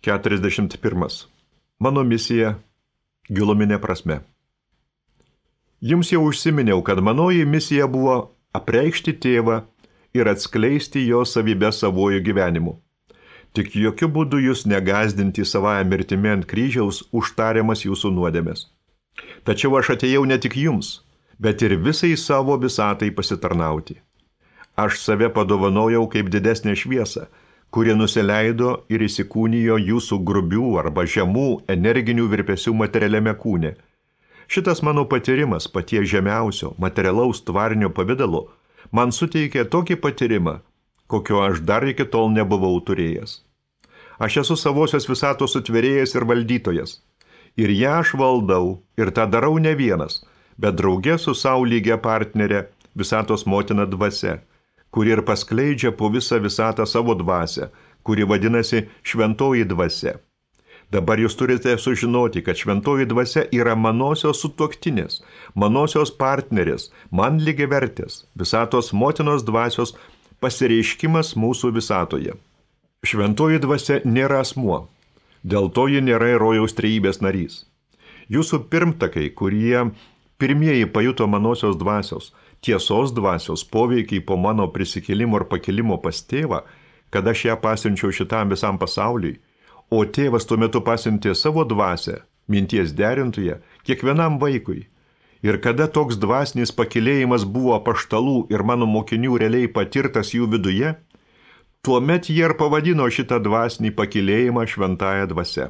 41. Mano misija giluminė prasme. Jums jau užsiminiau, kad manoji misija buvo apreikšti tėvą ir atskleisti jo savybę savojų gyvenimu. Tik jokių būdų jūs negazdinti savąją mirtimi ant kryžiaus užtariamas jūsų nuodėmės. Tačiau aš atėjau ne tik jums, bet ir visai savo visatai pasitarnauti. Aš save padovanojau kaip didesnę šviesą, kurie nusileido ir įsikūnijo jūsų grubių arba žemų energinių virpesių materialiame kūne. Šitas mano patyrimas paties žemiausio materialaus tvarinio pavidalo man suteikė tokį patyrimą, kokio aš dar iki tol nebuvau turėjęs. Aš esu savosios visatos sutvėrėjas ir valdytojas. Ir ją aš valdau, ir tą darau ne vienas, bet draugė su sau lygia partnerė visatos motina dvasia, kuri ir paskleidžia po visą visatą savo dvasią, kuri vadinasi šventoji dvasia. Dabar jūs turite sužinoti, kad šventoji dvasia yra manosios sutuoktinės, manosios partnerės, man lygiavertės, visatos motinos dvasios pasireiškimas mūsų visatoje. Šventoji dvasia nėra asmuo, dėl to ji nėra rojaus trejybės narys. Jūsų pirmtakai, kurie pirmieji pajuto manosios dvasios, tiesos dvasios poveikiai po mano prisikėlimo ir pakėlimo pas tėvą, kad aš ją pasiunčiau šitam visam pasauliui, o tėvas tuo metu pasiuntė savo dvasią, minties derintoje, kiekvienam vaikui. Ir kada toks dvasinis pakėlėjimas buvo apaštalų ir mano mokinių realiai patirtas jų viduje, tuomet jie ir pavadino šitą dvasinį pakėlėjimą šventąją dvasią.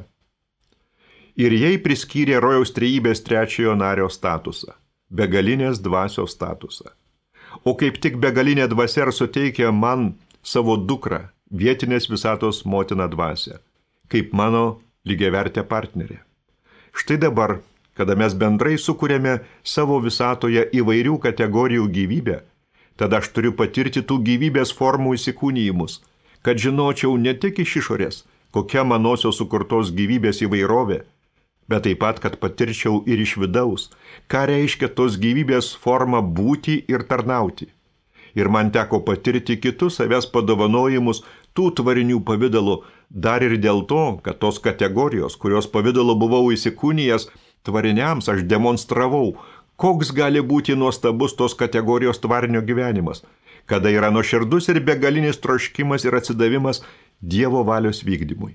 Ir jai priskyrė rojaus trejybės trečiojo nario statusą, begalinės dvasios statusą. O kaip tik begalinė dvasia ir suteikė man savo dukrą, vietinės visatos motiną dvasią, kaip mano lygiavertė partnerė. Štai dabar, kada mes bendrai sukūrėme savo visatoje įvairių kategorijų gyvybę, tada aš turiu patirti tų gyvybės formų įsikūnijimus, kad žinočiau ne tik iš išorės, kokia manosios sukurtos gyvybės įvairovė, bet taip pat, kad patirčiau ir iš vidaus, ką reiškia tos gyvybės forma būti ir tarnauti. Ir man teko patirti kitus savęs padovanojimus tų tvarinių pavidalų, dar ir dėl to, kad tos kategorijos, kurios pavidalų buvau įsikūnijęs, tvariniams aš demonstravau, koks gali būti nuostabus tos kategorijos tvarinio gyvenimas, kada yra nuoširdus ir begalinis troškimas ir atsidavimas Dievo valios vykdymui.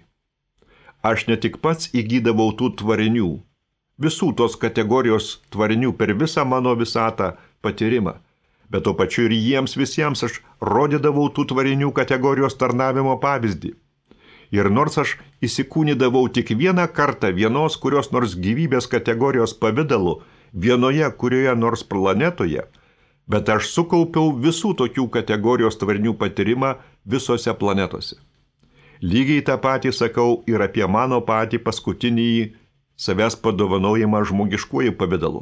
Aš ne tik pats įgydavau tų tvarinių, visų tos kategorijos tvarinių per visą mano visatą patyrimą, bet to pačiu ir jiems visiems aš rodydavau tų tvarinių kategorijos tarnavimo pavyzdį. Ir nors aš įsikūnydavau tik vieną kartą vienos kurios nors gyvybės kategorijos pavidalu vienoje kurioje nors planetoje, bet aš sukaupiau visų tokių kategorijos tvarinių patyrimą visose planetose. Lygiai tą patį sakau ir apie mano patį paskutinį savęs padovanojimą žmogiškuoju pavidalu.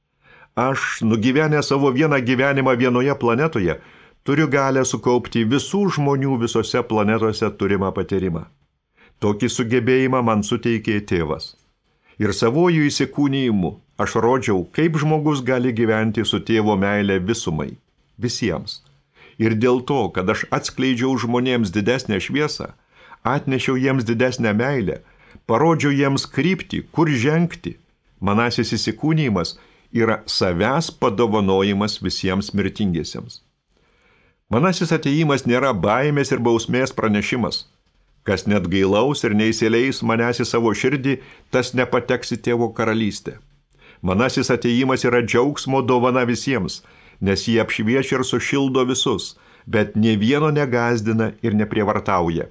Aš, nugyvenę savo vieną gyvenimą vienoje planetoje, turiu galę sukaupti visų žmonių visose planetose turimą patyrimą. Tokį sugebėjimą man suteikė tėvas. Ir savojų įsikūnijimu aš rodžiau, kaip žmogus gali gyventi su tėvo meile visumai, visiems. Ir dėl to, kad aš atskleidžiau žmonėms didesnę šviesą, atnešiau jiems didesnę meilę, parodžiau jiems kryptį, kur žengti. Manasis įsikūnijimas yra savęs padovanojimas visiems mirtingiesiems. Manasis atėjimas nėra baimės ir bausmės pranešimas. Kas net gailaus ir neįsileis manęs į savo širdį, tas nepateks į tėvo karalystę. Manasis atėjimas yra džiaugsmo dovana visiems, nes jie apšviečia ir sušildo visus, bet nė vieno negazdina ir neprievartauja.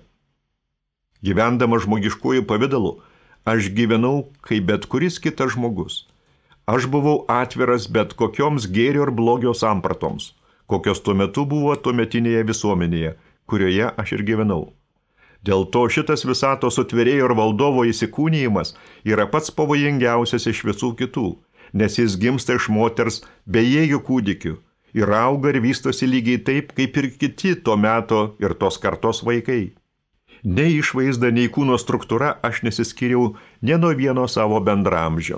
Gyvendamas žmogiškuoju pavidalu, aš gyvenau kaip bet kuris kitas žmogus. Aš buvau atviras bet kokioms gėrio ir blogio sampratoms, kokios tuo metu buvo tuometinėje visuomenėje, kurioje aš ir gyvenau. Dėl to šitas visatos sutvėrėjo ir valdovo įsikūnijimas yra pats pavojingiausias iš visų kitų, nes jis gimsta iš moters bejėgių kūdikių ir auga ir vystosi lygiai taip, kaip ir kiti to meto ir tos kartos vaikai. Nei išvaizda, nei kūno struktūra aš nesiskyriau nė nuo vieno savo bendramžio.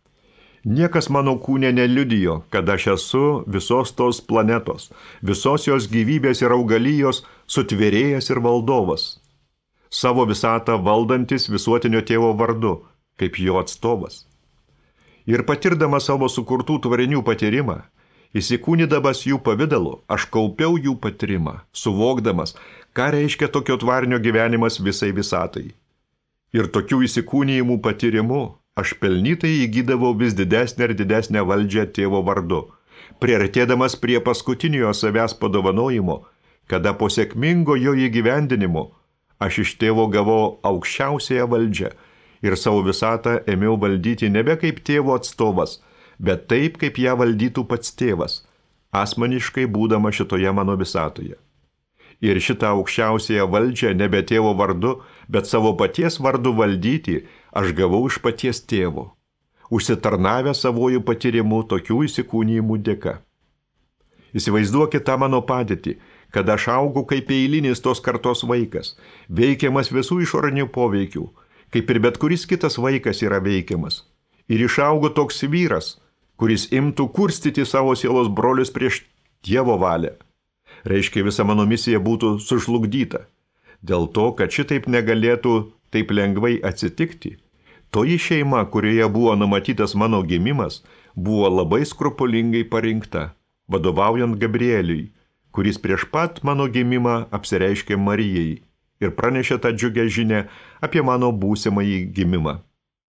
Niekas mano kūne neliudijo, kad aš esu visos tos planetos, visos jos gyvybės ir augalijos sutvėrėjas ir valdovas. savo visatą valdantis visuotinio tėvo vardu, kaip jo atstovas. Ir patirdamas savo sukurtų tvarinių patyrimą, įsikūnydamas jų pavidalu, aš kaupiau jų patyrimą, suvokdamas, ką reiškia tokio tvarinio gyvenimas visai visatai. Ir tokių įsikūnijimų patyrimu aš pelnytai įgydavau vis didesnę ir didesnę valdžią tėvo vardu, priartėdamas prie paskutinio savęs padovanojimo, kada po sėkmingo jo įgyvendinimo aš iš tėvo gavau aukščiausiąją valdžią ir savo visatą ėmiau valdyti nebe kaip tėvo atstovas, bet taip, kaip ją valdytų pats tėvas, asmeniškai būdama šitoje mano visatoje. Ir šitą aukščiausiąją valdžią nebe tėvo vardu, bet savo paties vardu valdyti aš gavau iš paties tėvo, užsitarnavę savojų patyrimų tokių įsikūnijimų dėka. Įsivaizduokite tą mano padėtį, kad aš augu kaip eilinis tos kartos vaikas, veikiamas visų išorinių poveikių, kaip ir bet kuris kitas vaikas yra veikiamas. Ir išaugo toks vyras, kuris imtų kurstyti savo sielos brolius prieš Dievo valią. Reiškia, visa mano misija būtų sužlugdyta. Dėl to, kad šitaip negalėtų taip lengvai atsitikti, toji šeima, kurioje buvo numatytas mano gimimas, buvo labai skrupulingai parinkta, vadovaujant Gabrieliui, kuris prieš pat mano gimimą apsireiškė Marijai ir pranešė tą džiugę žinią apie mano būsimąjį gimimą.